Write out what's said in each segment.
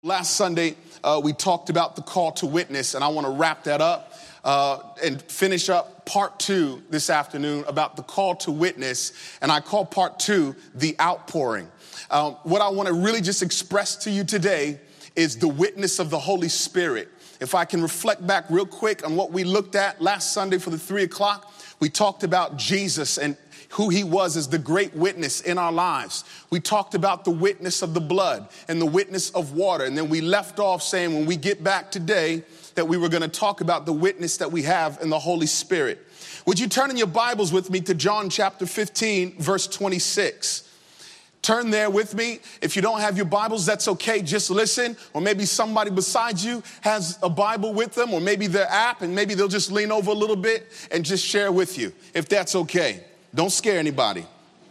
Last Sunday, we talked about the call to witness, and I want to wrap that up and finish up part 2 this afternoon about the call to witness, and I call part 2 the outpouring. What I want to really just express to you today is the witness of the Holy Spirit. If I can reflect back real quick on what we looked at last Sunday for the 3 o'clock, we talked about Jesus and who he was as the great witness in our lives. We talked about the witness of the blood and the witness of water. And then we left off saying when we get back today that we were going to talk about the witness that we have in the Holy Spirit. Would you turn in your Bibles with me to John chapter 15, verse 26? Turn there with me. If you don't have your Bibles, that's okay. Just listen. Or maybe somebody beside you has a Bible with them, or maybe their app, and maybe they'll just lean over a little bit and just share with you, if that's okay. Don't scare anybody.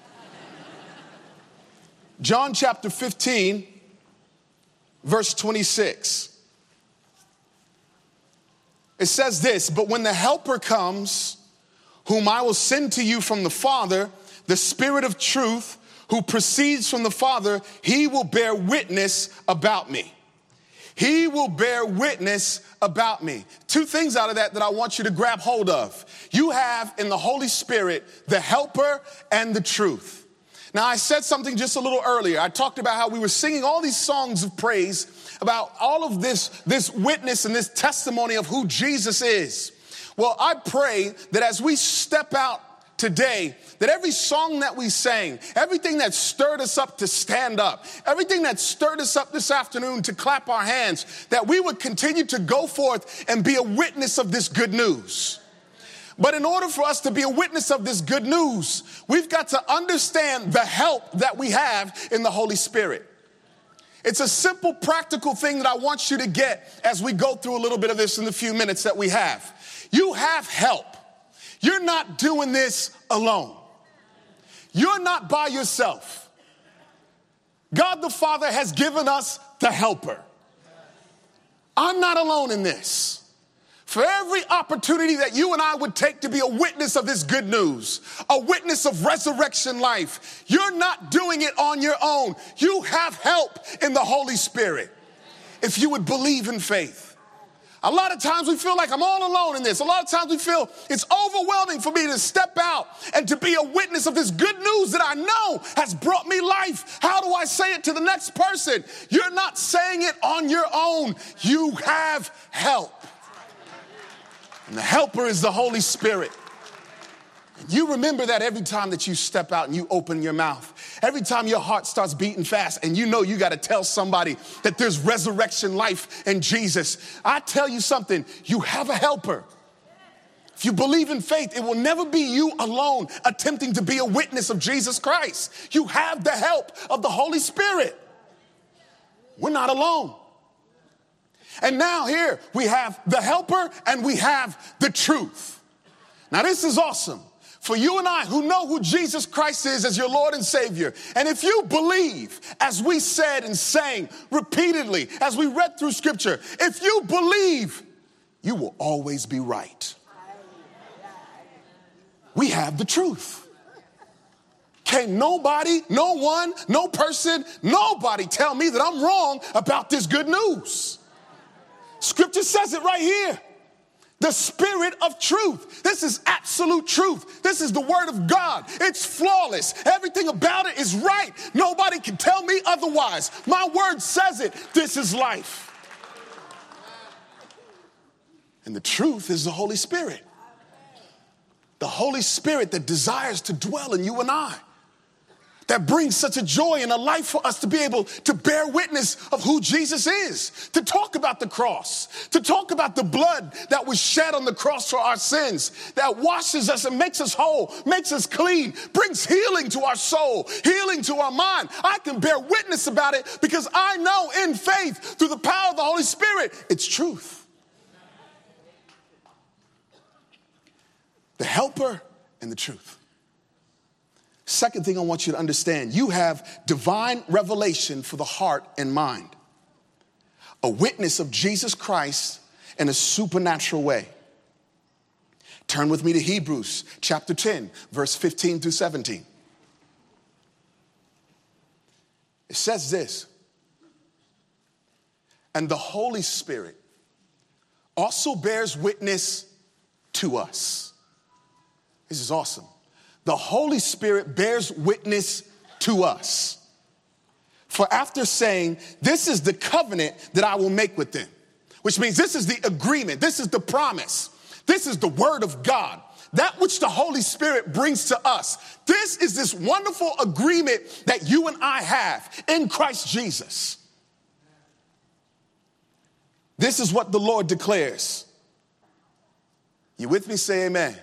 John chapter 15, verse 26. It says this, "But when the Helper comes, whom I will send to you from the Father, the Spirit of truth, who proceeds from the Father, he will bear witness about me." He will bear witness about me. 2 things out of that I want you to grab hold of. You have in the Holy Spirit the Helper and the truth. Now, I said something just a little earlier. I talked about how we were singing all these songs of praise about all of this witness and this testimony of who Jesus is. Well, I pray that as we step out today, that every song that we sang, everything that stirred us up to stand up, everything that stirred us up this afternoon to clap our hands, that we would continue to go forth and be a witness of this good news. But in order for us to be a witness of this good news, we've got to understand the help that we have in the Holy Spirit. It's a simple, practical thing that I want you to get as we go through a little bit of this in the few minutes that we have. You have help. You're not doing this alone. You're not by yourself. God the Father has given us the Helper. I'm not alone in this. For every opportunity that you and I would take to be a witness of this good news, a witness of resurrection life, you're not doing it on your own. You have help in the Holy Spirit. If you would believe in faith. A lot of times we feel like I'm all alone in this. A lot of times we feel it's overwhelming for me to step out and to be a witness of this good news that I know has brought me life. How do I say it to the next person? You're not saying it on your own. You have help. And the Helper is the Holy Spirit. And you remember that every time that you step out and you open your mouth. Every time your heart starts beating fast and you know you got to tell somebody that there's resurrection life in Jesus. I tell you something, you have a helper. If you believe in faith, it will never be you alone attempting to be a witness of Jesus Christ. You have the help of the Holy Spirit. We're not alone. And now here we have the Helper and we have the truth. Now this is awesome. For you and I who know who Jesus Christ is as your Lord and Savior. And if you believe, as we said and sang repeatedly, as we read through Scripture, if you believe, you will always be right. We have the truth. Can't nobody, no one, no person, nobody tell me that I'm wrong about this good news. Scripture says it right here. The Spirit of truth. This is absolute truth. This is the Word of God. It's flawless. Everything about it is right. Nobody can tell me otherwise. My Word says it. This is life. And the truth is the Holy Spirit. The Holy Spirit that desires to dwell in you and I. That brings such a joy and a life for us to be able to bear witness of who Jesus is, to talk about the cross, to talk about the blood that was shed on the cross for our sins, that washes us and makes us whole, makes us clean, brings healing to our soul, healing to our mind. I can bear witness about it because I know in faith, through the power of the Holy Spirit, it's truth. The Helper and the truth. Second thing I want you to understand, you have divine revelation for the heart and mind. A witness of Jesus Christ in a supernatural way. Turn with me to Hebrews chapter 10, verse 15 through 17. It says this. And the Holy Spirit also bears witness to us. This is awesome. The Holy Spirit bears witness to us. For after saying, this is the covenant that I will make with them, which means this is the agreement, this is the promise, this is the word of God, that which the Holy Spirit brings to us. This is this wonderful agreement that you and I have in Christ Jesus. This is what the Lord declares. You with me? Say amen.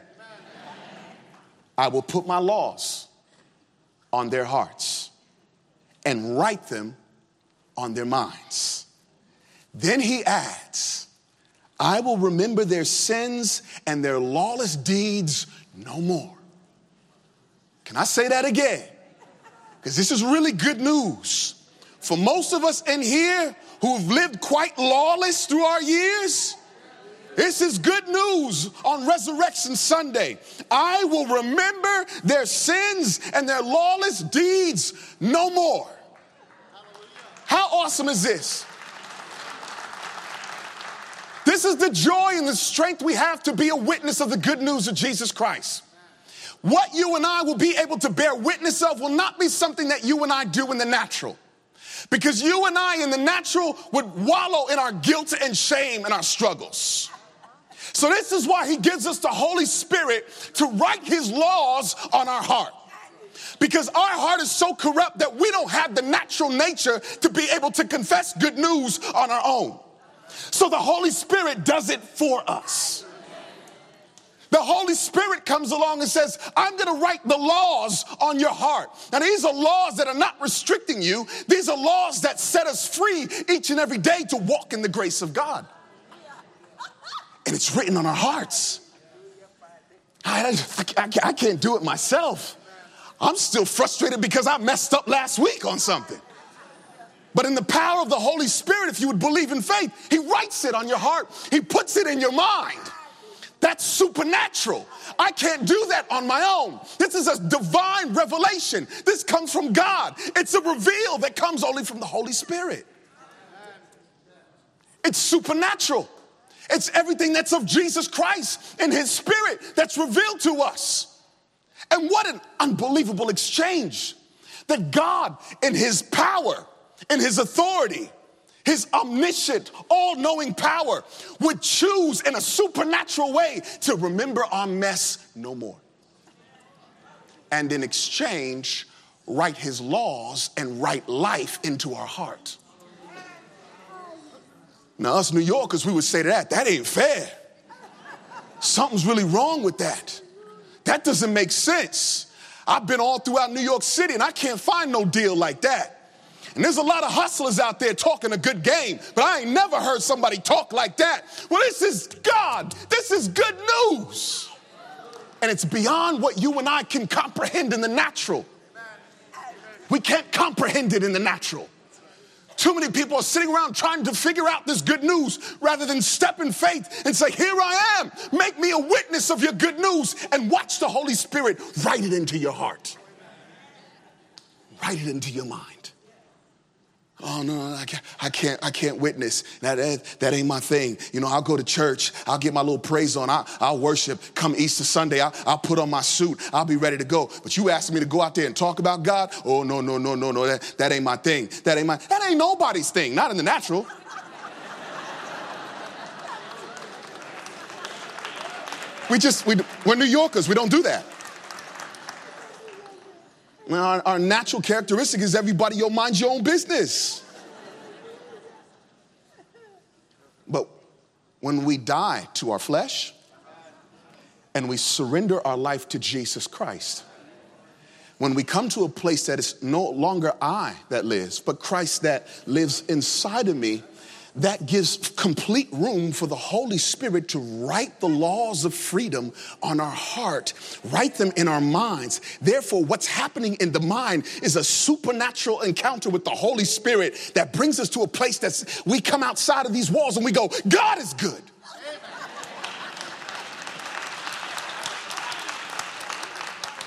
I will put my laws on their hearts and write them on their minds. Then he adds, I will remember their sins and their lawless deeds no more. Can I say that again? Because this is really good news. For most of us in here who've lived quite lawless through our years, this is good news on Resurrection Sunday. I will remember their sins and their lawless deeds no more. How awesome is this? This is the joy and the strength we have to be a witness of the good news of Jesus Christ. What you and I will be able to bear witness of will not be something that you and I do in the natural. Because you and I in the natural would wallow in our guilt and shame and our struggles. So this is why he gives us the Holy Spirit to write his laws on our heart. Because our heart is so corrupt that we don't have the natural nature to be able to confess good news on our own. So the Holy Spirit does it for us. The Holy Spirit comes along and says, I'm going to write the laws on your heart. Now, these are laws that are not restricting you. These are laws that set us free each and every day to walk in the grace of God. And it's written on our hearts. I can't do it myself. I'm still frustrated because I messed up last week on something. But in the power of the Holy Spirit, if you would believe in faith, he writes it on your heart. He puts it in your mind. That's supernatural. I can't do that on my own. This is a divine revelation. This comes from God. It's a reveal that comes only from the Holy Spirit. It's supernatural. It's everything that's of Jesus Christ and his Spirit that's revealed to us. And what an unbelievable exchange that God in his power, in his authority, his omniscient, all-knowing power would choose in a supernatural way to remember our mess no more. And in exchange, write his laws and write life into our heart. Now, us New Yorkers, we would say to that ain't fair. Something's really wrong with that. That doesn't make sense. I've been all throughout New York City and I can't find no deal like that. And there's a lot of hustlers out there talking a good game, but I ain't never heard somebody talk like that. Well, this is God. This is good news. And it's beyond what you and I can comprehend in the natural. We can't comprehend it in the natural. Too many people are sitting around trying to figure out this good news rather than step in faith and say, here I am. Make me a witness of your good news and watch the Holy Spirit write it into your heart. Write it into your mind. Oh, no, I can't witness. That ain't my thing. You know, I'll go to church. I'll get my little praise on. I'll worship. Come Easter Sunday, I'll put on my suit. I'll be ready to go. But you asking me to go out there and talk about God? Oh, no. That ain't my thing. That ain't nobody's thing. Not in the natural. We're New Yorkers. We don't do that. Our natural characteristic is everybody minds your own business. But when we die to our flesh and we surrender our life to Jesus Christ, when we come to a place that it's no longer I that lives, but Christ that lives inside of me, that gives complete room for the Holy Spirit to write the laws of freedom on our heart, write them in our minds. Therefore, what's happening in the mind is a supernatural encounter with the Holy Spirit that brings us to a place that we come outside of these walls and we go, God is good.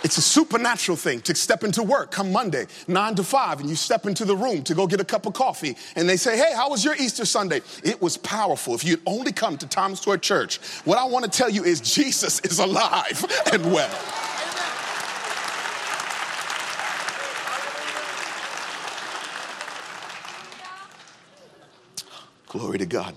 It's a supernatural thing to step into work come Monday, 9 to 5, and you step into the room to go get a cup of coffee, and they say, hey, how was your Easter Sunday? It was powerful. If you'd only come to Times Square Church, what I want to tell you is Jesus is alive and well. Glory to God.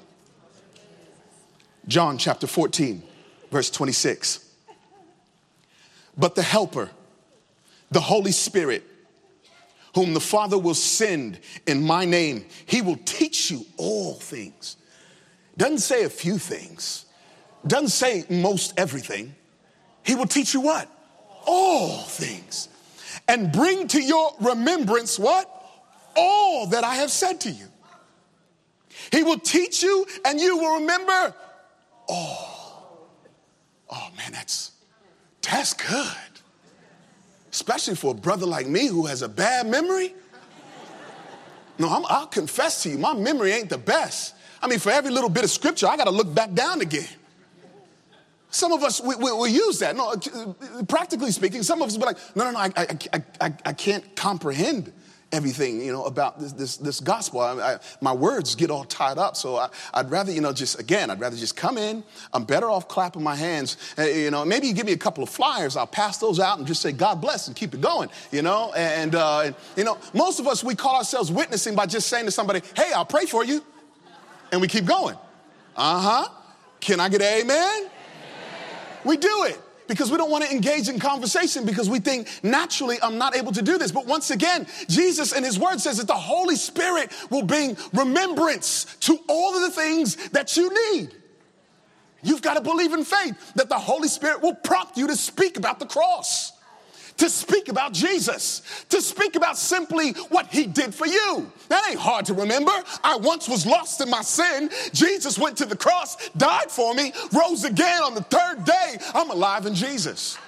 John chapter 14, verse 26. But the Helper, the Holy Spirit, whom the Father will send in my name, he will teach you all things. Doesn't say a few things. Doesn't say most everything. He will teach you what? All things. And bring to your remembrance what? All that I have said to you. He will teach you and you will remember all. Oh man, that's good. Especially for a brother like me who has a bad memory. No, I'll confess to you, my memory ain't the best. I mean, for every little bit of scripture, I got to look back down again. Some of us, we use that. No, practically speaking, some of us will be like, no, I can't comprehend everything, about this gospel. My words get all tied up. So I'd rather, I'd rather just come in. I'm better off clapping my hands. Maybe you give me a couple of flyers. I'll pass those out and just say, God bless, and keep it going, And most of us, we call ourselves witnessing by just saying to somebody, hey, I'll pray for you. And we keep going. Can I get an amen? Amen. We do it. Because we don't want to engage in conversation because we think naturally I'm not able to do this. But once again, Jesus in his word says that the Holy Spirit will bring remembrance to all of the things that you need. You've got to believe in faith that the Holy Spirit will prompt you to speak about the cross, to speak about Jesus, to speak about simply what he did for you. That ain't hard to remember. I once was lost in my sin. Jesus went to the cross, died for me, rose again on the third day. I'm alive in Jesus.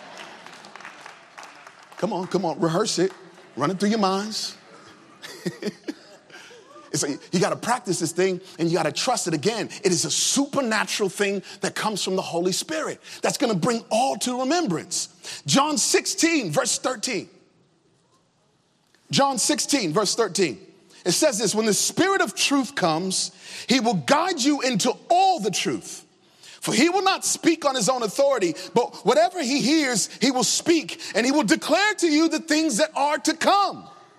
Come on, rehearse it. Run it through your minds. You got to practice this thing and you got to trust it again. It is a supernatural thing that comes from the Holy Spirit that's going to bring all to remembrance. John 16, verse 13. John 16, verse 13. It says this, when the Spirit of truth comes, he will guide you into all the truth. For he will not speak on his own authority, but whatever he hears, he will speak, and he will declare to you the things that are to come.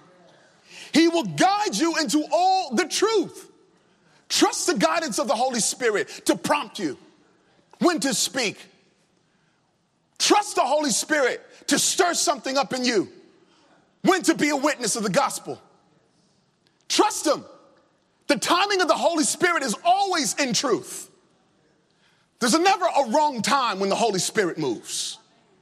He will guide you into all the truth. Trust the guidance of the Holy Spirit to prompt you when to speak. Trust the Holy Spirit to stir something up in you when to be a witness of the gospel. Trust him. The timing of the Holy Spirit is always in truth. There's never a wrong time when the Holy Spirit moves.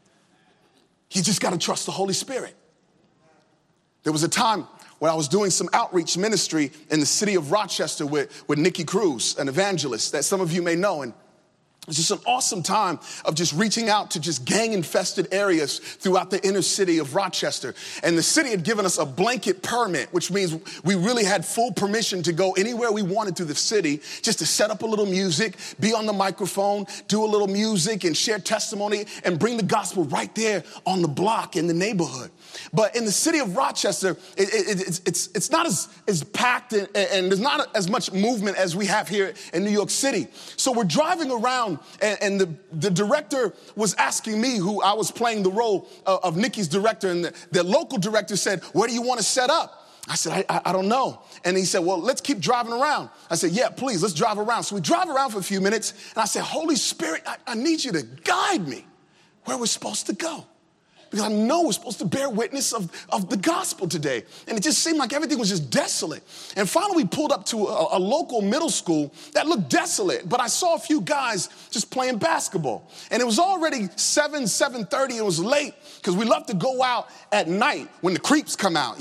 You just got to trust the Holy Spirit. There was a time when I was doing some outreach ministry in the city of Rochester with Nikki Cruz, an evangelist that some of you may know. And it was just an awesome time of just reaching out to just gang-infested areas throughout the inner city of Rochester. And the city had given us a blanket permit, which means we really had full permission to go anywhere we wanted through the city, just to set up a little music, be on the microphone, do a little music and share testimony and bring the gospel right there on the block in the neighborhood. But in the city of Rochester, it's not as packed and there's not as much movement as we have here in New York City. So we're driving around and the director was asking me, who I was playing the role of Nikki's director, and the local director said, where do you want to set up? I said, I don't know. And he said, well, let's keep driving around. I said, yeah, please, let's drive around. So we drive around for a few minutes and I said, Holy Spirit, I need you to guide me where we're supposed to go. Because I know we're supposed to bear witness of the gospel today. And it just seemed like everything was just desolate. And finally we pulled up to a local middle school that looked desolate. But I saw a few guys just playing basketball. And it was already 7:30. It was late because we love to go out at night when the creeps come out,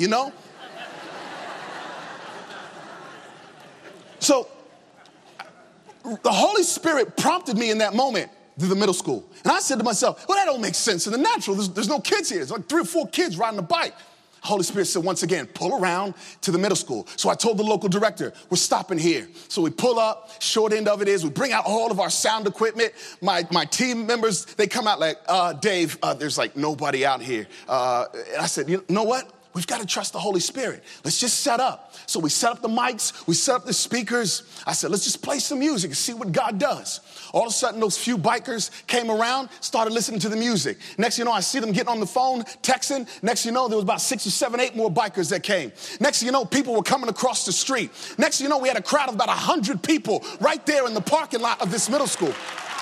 So the Holy Spirit prompted me in that moment to the middle school. And I said to myself, well, that don't make sense in the natural. There's no kids here. There's like 3 or 4 kids riding a bike. Holy Spirit said, once again, pull around to the middle school. So I told the local director, we're stopping here. So we pull up, short end of it is we bring out all of our sound equipment. My team members, they come out like, Dave, there's like nobody out here. And I said, you know what? We've got to trust the Holy Spirit. Let's just set up. So we set up the mics. We set up the speakers. I said, let's just play some music and see what God does. All of a sudden, those few bikers came around, started listening to the music. Next you know, I see them getting on the phone, texting. Next you know, there was about 6 or 7, 8 more bikers that came. Next you know, people were coming across the street. Next you know, we had a crowd of about 100 people right there in the parking lot of this middle school.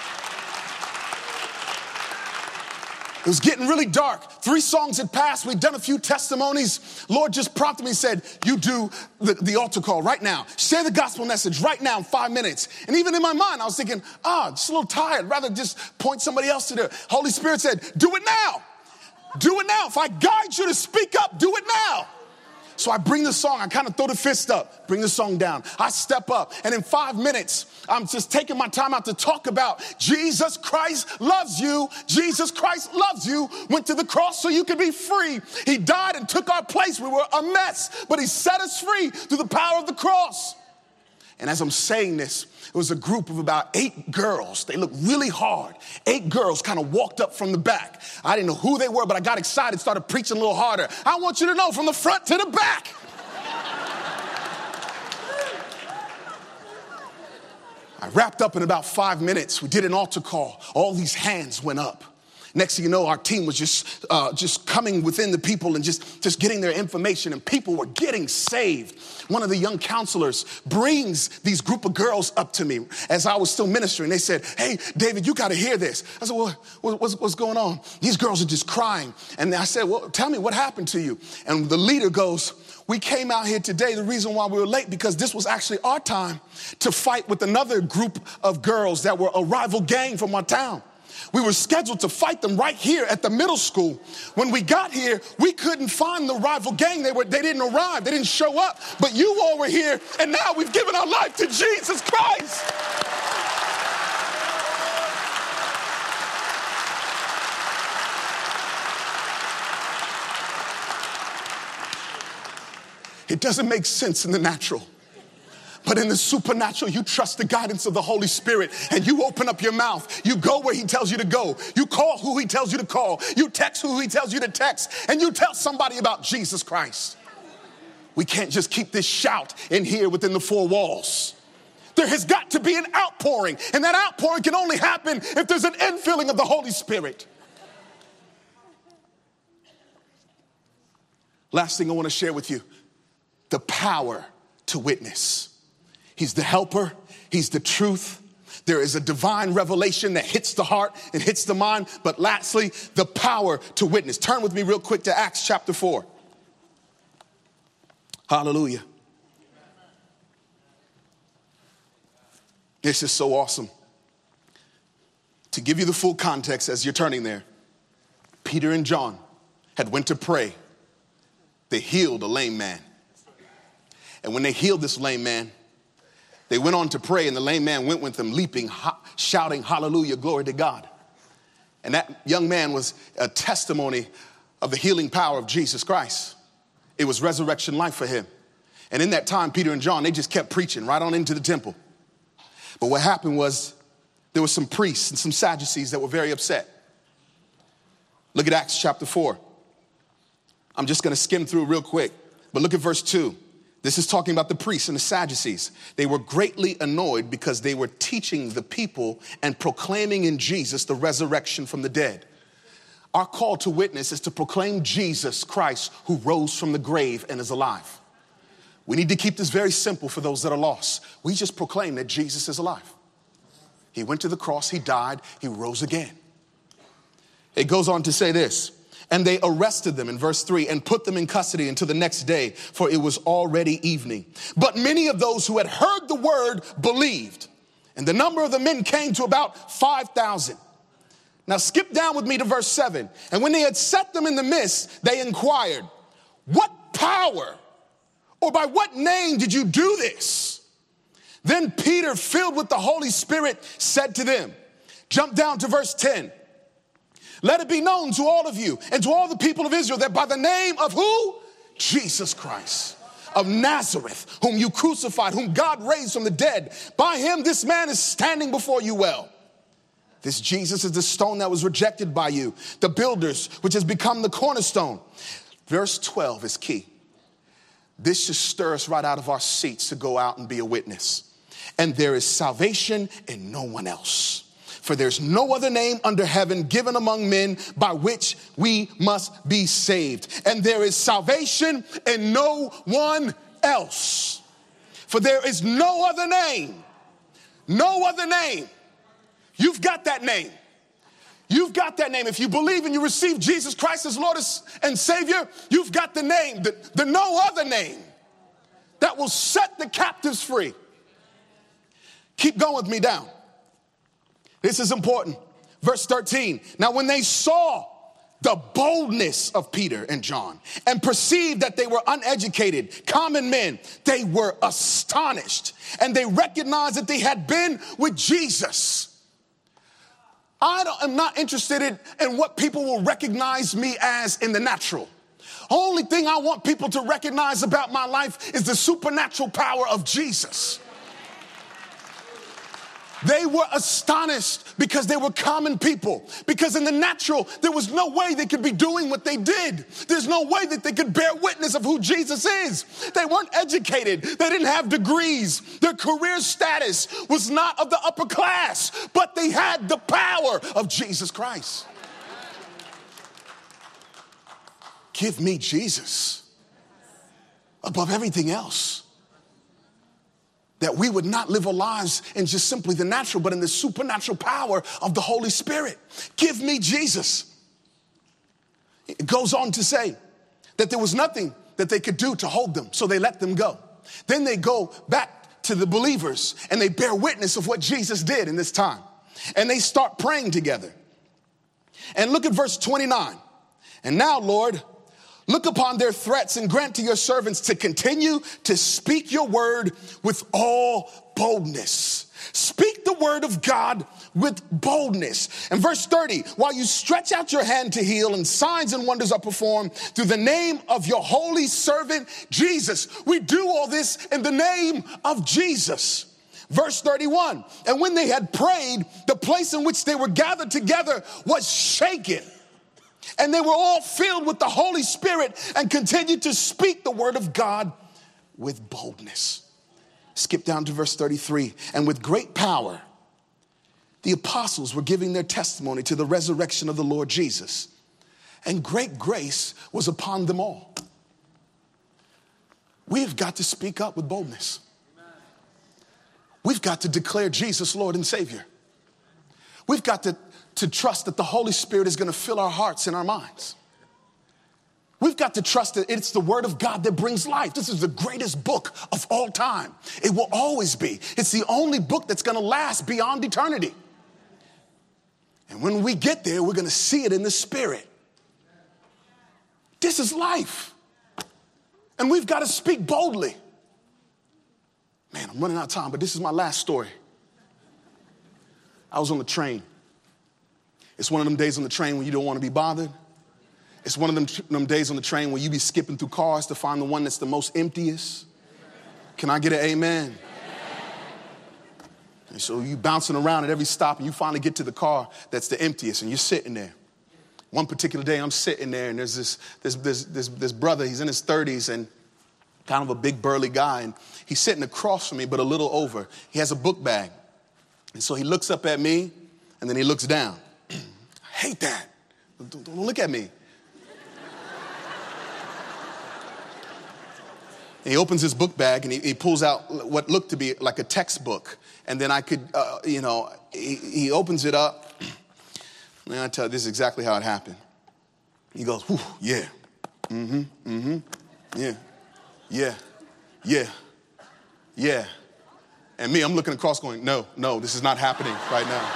It was getting really dark. 3 songs had passed. We'd done a few testimonies. Lord just prompted me and said, you do the altar call right now. Share the gospel message right now in 5 minutes. And even in my mind, I was thinking, just a little tired. Rather just point somebody else to do it. Holy Spirit said, do it now. Do it now. If I guide you to speak up, do it now. So I bring the song, I kind of throw the fist up, bring the song down. I step up, and in 5 minutes, I'm just taking my time out to talk about Jesus Christ loves you. Jesus Christ loves you. Went to the cross so you could be free. He died and took our place. We were a mess, but he set us free through the power of the cross. And as I'm saying this, it was a group of about 8 girls. They looked really hard. 8 girls kind of walked up from the back. I didn't know who they were, but I got excited, started preaching a little harder. I want you to know from the front to the back. I wrapped up in about 5 minutes. We did an altar call. All these hands went up. Next thing you know, our team was just coming within the people and just getting their information, and people were getting saved. One of the young counselors brings these group of girls up to me as I was still ministering. They said, hey, David, you got to hear this. I said, well, what's going on? These girls are just crying. And I said, well, tell me what happened to you. And the leader goes, we came out here today. The reason why we were late, because this was actually our time to fight with another group of girls that were a rival gang from our town. We were scheduled to fight them right here at the middle school. When we got here, we couldn't find the rival gang. They didn't arrive. They didn't show up. But you all were here, and now we've given our life to Jesus Christ. It doesn't make sense in the natural. But in the supernatural, you trust the guidance of the Holy Spirit, and you open up your mouth. You go where he tells you to go. You call who he tells you to call. You text who he tells you to text, and you tell somebody about Jesus Christ. We can't just keep this shout in here within the 4 walls. There has got to be an outpouring, and that outpouring can only happen if there's an infilling of the Holy Spirit. Last thing I want to share with you, the power to witness. He's the helper. He's the truth. There is a divine revelation that hits the heart and hits the mind. But lastly, the power to witness. Turn with me real quick to Acts chapter 4. Hallelujah. This is so awesome. To give you the full context as you're turning there, Peter and John had went to pray. They healed a lame man. And when they healed this lame man, they went on to pray, and the lame man went with them, leaping, shouting, hallelujah, glory to God. And that young man was a testimony of the healing power of Jesus Christ. It was resurrection life for him. And in that time, Peter and John, they just kept preaching right on into the temple. But what happened was there were some priests and some Sadducees that were very upset. Look at Acts chapter 4. I'm just going to skim through real quick, but look at verse 2. This is talking about the priests and the Sadducees. They were greatly annoyed because they were teaching the people and proclaiming in Jesus the resurrection from the dead. Our call to witness is to proclaim Jesus Christ, who rose from the grave and is alive. We need to keep this very simple for those that are lost. We just proclaim that Jesus is alive. He went to the cross, he died, he rose again. It goes on to say this. And they arrested them in verse 3 and put them in custody until the next day, for it was already evening. But many of those who had heard the word believed, and the number of the men came to about 5,000. Now skip down with me to verse 7. And when they had set them in the midst, they inquired, what power or by what name did you do this? Then Peter, filled with the Holy Spirit, said to them, jump down to verse 10. Let it be known to all of you and to all the people of Israel that by the name of who? Jesus Christ of Nazareth, whom you crucified, whom God raised from the dead. By him, this man is standing before you well. This Jesus is the stone that was rejected by you, the builders, which has become the cornerstone. Verse 12 is key. This should stir us right out of our seats to go out and be a witness. And there is salvation in no one else. For there's no other name under heaven given among men by which we must be saved. And there is salvation in no one else. For there is no other name. No other name. You've got that name. You've got that name. If you believe and you receive Jesus Christ as Lord and Savior, you've got the name, the no other name that will set the captives free. Keep going with me down. This is important. Verse 13. Now when they saw the boldness of Peter and John and perceived that they were uneducated, common men, they were astonished, and they recognized that they had been with Jesus. I'm not interested in what people will recognize me as in the natural. Only thing I want people to recognize about my life is the supernatural power of Jesus. They were astonished because they were common people. Because in the natural, there was no way they could be doing what they did. There's no way that they could bear witness of who Jesus is. They weren't educated. They didn't have degrees. Their career status was not of the upper class, but they had the power of Jesus Christ. Give me Jesus above everything else. That we would not live our lives in just simply the natural, but in the supernatural power of the Holy Spirit. Give me Jesus. It goes on to say that there was nothing that they could do to hold them, so they let them go. Then they go back to the believers and they bear witness of what Jesus did in this time. And they start praying together. And look at verse 29. And now, Lord, look upon their threats and grant to your servants to continue to speak your word with all boldness. Speak the word of God with boldness. And verse 30, while you stretch out your hand to heal and signs and wonders are performed through the name of your holy servant, Jesus. We do all this in the name of Jesus. Verse 31, and when they had prayed, the place in which they were gathered together was shaken. And they were all filled with the Holy Spirit and continued to speak the word of God with boldness. Skip down to verse 33. And with great power, the apostles were giving their testimony to the resurrection of the Lord Jesus. And great grace was upon them all. We have got to speak up with boldness. We've got to declare Jesus Lord and Savior. We've got to trust that the Holy Spirit is going to fill our hearts and our minds. We've got to trust that it's the word of God that brings life. This is the greatest book of all time. It will always be. It's the only book that's going to last beyond eternity. And when we get there, we're going to see it in the Spirit. This is life. And we've got to speak boldly. Man, I'm running out of time, but this is my last story. I was on the train. It's one of them days on the train when you don't want to be bothered. It's one of them days on the train where you be skipping through cars to find the one that's the most emptiest. Can I get an amen? And so you bouncing around at every stop and you finally get to the car that's the emptiest and you're sitting there. One particular day I'm sitting there and there's this brother, he's in his 30s and kind of a big burly guy, and he's sitting across from me but a little over. He has a book bag. And so he looks up at me and then he looks down. I hate that. Don't look at me. And he opens his book bag and he pulls out what looked to be like a textbook. And then I could, he opens it up. And I tell you, this is exactly how it happened. He goes, whew, yeah, yeah. And me, I'm looking across going, no, this is not happening right now.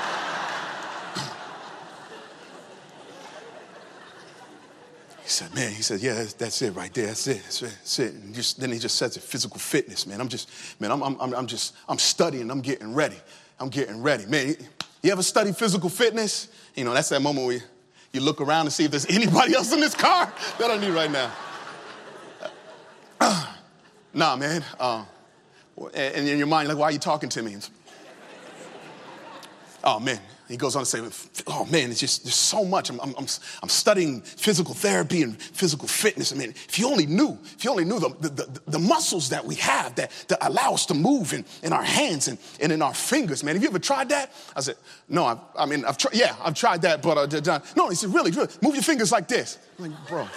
He said, yeah, that's it right there. That's it. And then he just says it, physical fitness, man. I'm studying. I'm getting ready. Man, you ever study physical fitness? You know, that's that moment where you look around and see if there's anybody else in this car that I need right now. Nah, man. And in your mind, like, why are you talking to me? Oh, man. He goes on to say, oh, man, it's just, there's so much. I'm studying physical therapy and physical fitness. I mean, if you only knew the muscles that we have that allow us to move in our hands and in our fingers, man. Have you ever tried that? I said, no, I've tried that, but no, he said, really, move your fingers like this. I'm like, bro.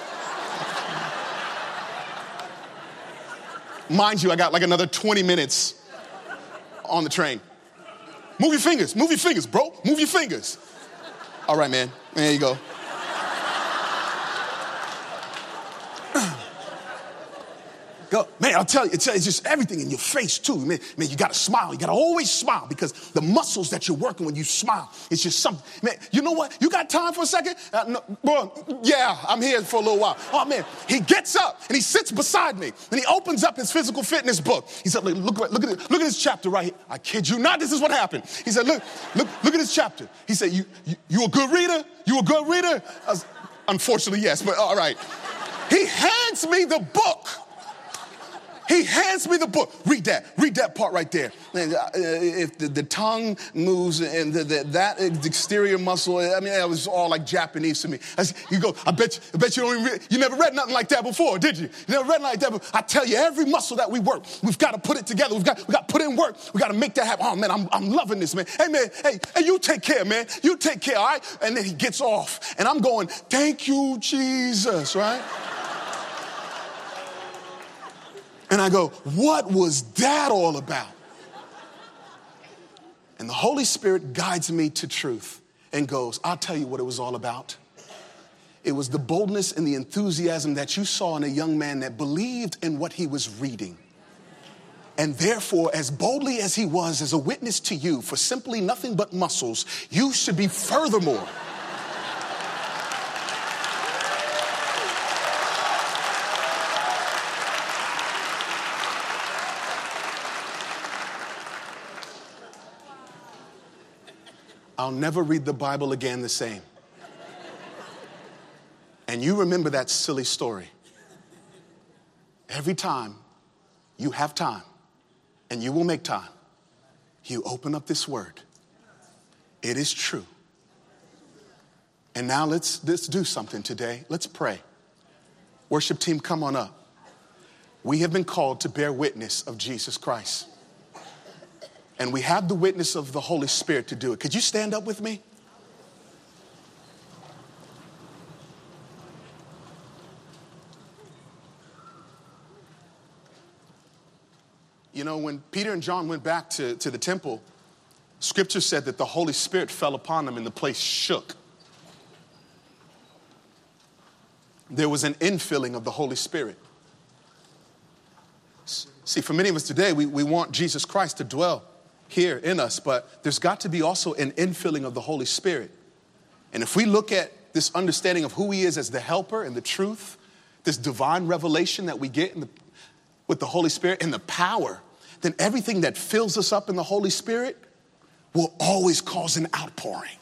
Mind you, I got like another 20 minutes on the train. Move your fingers, bro. Move your fingers. All right, man. There you go. Go. Man, I'll tell you, it's just everything in your face, too. Man, you got to smile. You got to always smile because the muscles that you're working when you smile, it's just something. Man, you know what? You got time for a second? No, bro, yeah, I'm here for a little while. Oh, man. He gets up and he sits beside me and he opens up his physical fitness book. He said, look at this chapter right here. I kid you not, this is what happened. He said, look at this chapter. He said, you a good reader? You a good reader? Unfortunately, yes, but all right. He hands me the book. He hands me the book. Read that part right there. And, if the tongue moves and that exterior muscle, I mean, it was all like Japanese to me. You go, I bet you don't even you never read nothing like that before, did you? You never read nothing like that before. I tell you, every muscle that we work, we've got to put it together. We got to put in work. We got to make that happen. Oh, man, I'm loving this, man. Hey, man, hey, you take care, man. You take care, all right? And then he gets off. And I'm going, thank you, Jesus, right? And I go, what was that all about? And the Holy Spirit guides me to truth and goes, I'll tell you what it was all about. It was the boldness and the enthusiasm that you saw in a young man that believed in what he was reading. And therefore, as boldly as he was as a witness to you for simply nothing but muscles, you should be furthermore. I'll never read the Bible again the same. And you remember that silly story. Every time you have time, and you will make time, you open up this word. It is true. And now let's do something today. Let's pray. Worship team, come on up. We have been called to bear witness of Jesus Christ. And we have the witness of the Holy Spirit to do it. Could you stand up with me? You know, when Peter and John went back to the temple, Scripture said that the Holy Spirit fell upon them and the place shook. There was an infilling of the Holy Spirit. See, for many of us today, we want Jesus Christ to dwell here in us, but there's got to be also an infilling of the Holy Spirit. And if we look at this understanding of who he is as the helper and the truth, this divine revelation that we get with the Holy Spirit and the power, then everything that fills us up in the Holy Spirit will always cause an outpouring.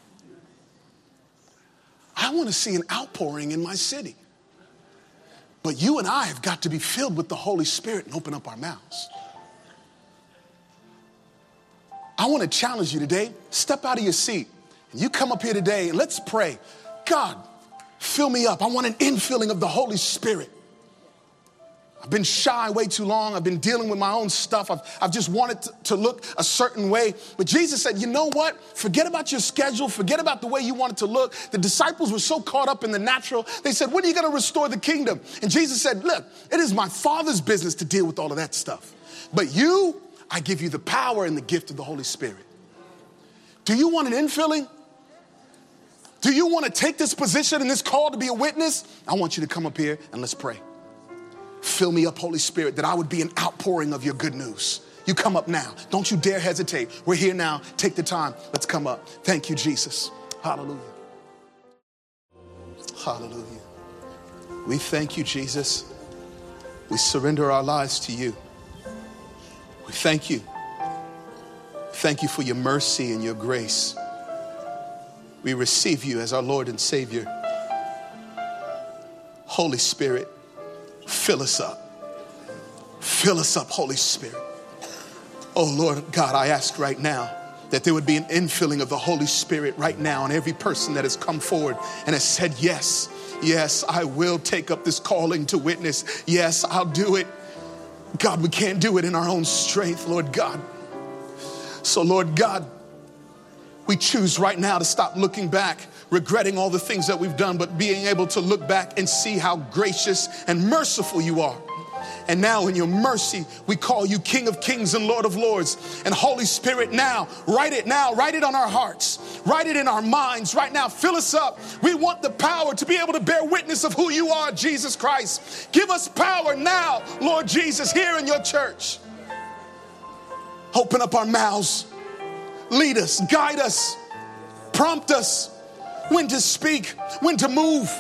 I want to see an outpouring in my city. But you and I have got to be filled with the Holy Spirit and open up our mouths. I want to challenge you today. Step out of your seat. And you come up here today and let's pray. God, fill me up. I want an infilling of the Holy Spirit. I've been shy way too long. I've been dealing with my own stuff. I've just wanted to look a certain way. But Jesus said, you know what? Forget about your schedule. Forget about the way you wanted to look. The disciples were so caught up in the natural. They said, when are you going to restore the kingdom? And Jesus said, look, it is my Father's business to deal with all of that stuff. But you, I give you the power and the gift of the Holy Spirit. Do you want an infilling? Do you want to take this position and this call to be a witness? I want you to come up here and let's pray. Fill me up, Holy Spirit, that I would be an outpouring of your good news. You come up now. Don't you dare hesitate. We're here now. Take the time. Let's come up. Thank you, Jesus. Hallelujah. Hallelujah. We thank you, Jesus. We surrender our lives to you. We thank you. Thank you for your mercy and your grace. We receive you as our Lord and Savior. Holy Spirit, fill us up. Fill us up, Holy Spirit. Oh, Lord God, I ask right now that there would be an infilling of the Holy Spirit right now on every person that has come forward and has said, yes, yes, I will take up this calling to witness. Yes, I'll do it. God, we can't do it in our own strength, Lord God. So, Lord God, we choose right now to stop looking back, regretting all the things that we've done, but being able to look back and see how gracious and merciful you are. And now in your mercy, we call you King of Kings and Lord of Lords. And Holy Spirit, now, write it on our hearts, write it in our minds right now. Fill us up. We want the power to be able to bear witness of who you are, Jesus Christ. Give us power now, Lord Jesus, here in your church. Open up our mouths. Lead us, guide us, prompt us when to speak, when to move.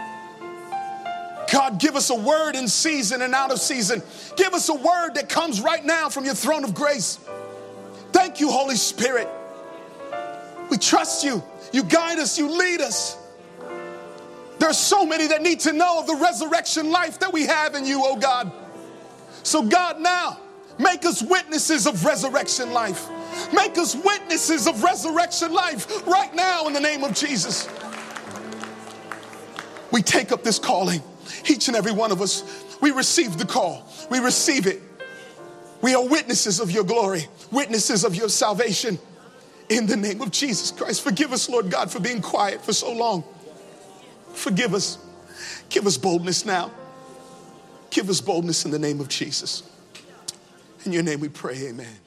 God, give us a word in season and out of season. Give us a word that comes right now from your throne of grace. Thank you, Holy Spirit. We trust you. You guide us. You lead us. There are so many that need to know of the resurrection life that we have in you, oh God. So God, now, make us witnesses of resurrection life. Make us witnesses of resurrection life right now in the name of Jesus. We take up this calling. Each and every one of us, we receive the call. We receive it. We are witnesses of your glory, witnesses of your salvation in the name of Jesus Christ. Forgive us, Lord God, for being quiet for so long. Forgive us. Give us boldness now. Give us boldness in the name of Jesus. In your name we pray, amen.